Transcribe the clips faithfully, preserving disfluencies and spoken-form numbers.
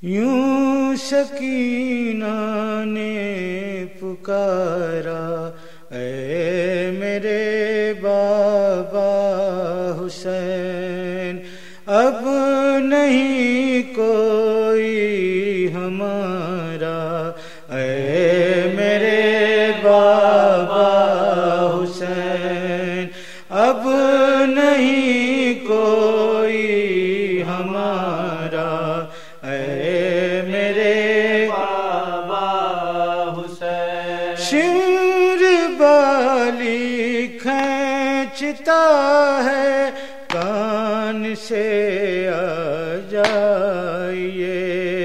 یوں سکینہ نے پکارا اے میرے بابا حسین، اب نہیں کوئی ہمارا، اے میرے بابا حسین، اب نہیں کوئی ہمارا، اے میرے بابا حسین۔ شمر بالی کھینچتا ہے کان سے، آ جائیے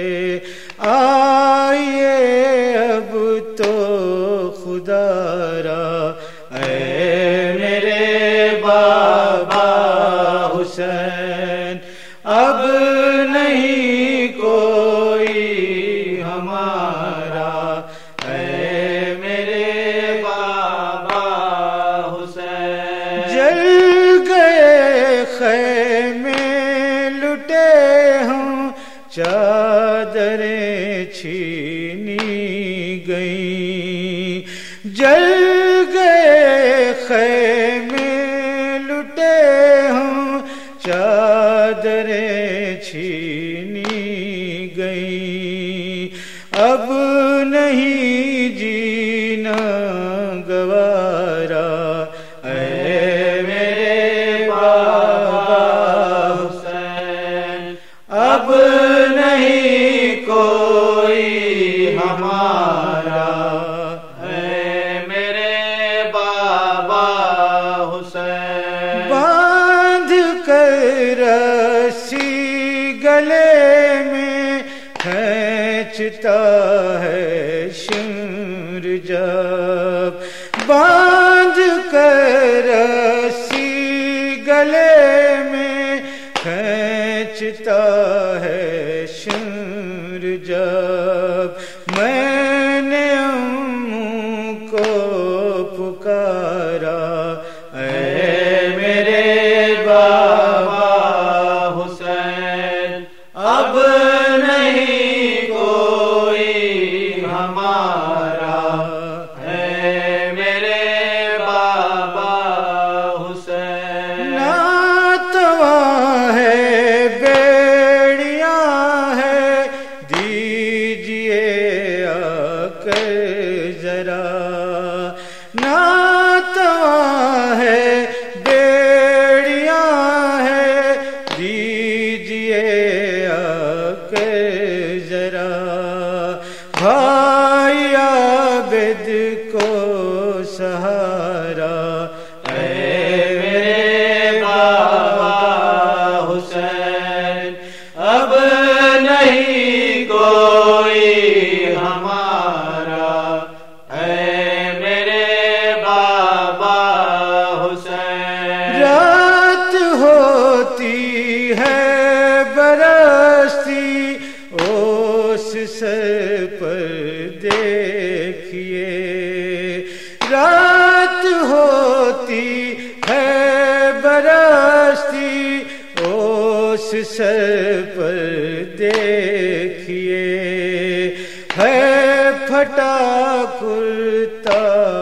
آئیے اب تو خدا را، اے میرے بابا حسین، اب نہیں کوئی ہمارا، اے میرے بابا حسین۔ جل گئے خیمے لٹے ہوں، چادریں چھینی گئیں، جل گئے خیمے لٹے ہوں، چادریں چھینی گئیں، اب نہیں جینا گوارا، اے میرے بابا حسین، اب نہیں کوئی ہمارا، اے میرے بابا حسین۔ باندھ کر رسی گلے میں کھینچتا ہے شمر جب، باندھ کر رسی گلے میں کھینچتا ہے شمر جب، میں نے امّوں کو پکارا، اے میرے بابا حسین، اب نہیں کوئی ہمارا، اے میرے بابا حسین۔ ناتواں ہے بیڑیاں ہے، دیجئے آ کر ذرا، ناتواں ہے بیڑیاں ہے، دیجئے آ کر ذرا، بھائی عابد کو سہارا، اے میرے بابا حسین، اب نہیں کوئی ہمارا، اے میرے بابا حسین۔ رات ہوتی ہے برستی اس سر پر دیکھیے، رات ہوتی ہے برستی اس سر پر دیکھیے، ہے پھٹا کرتا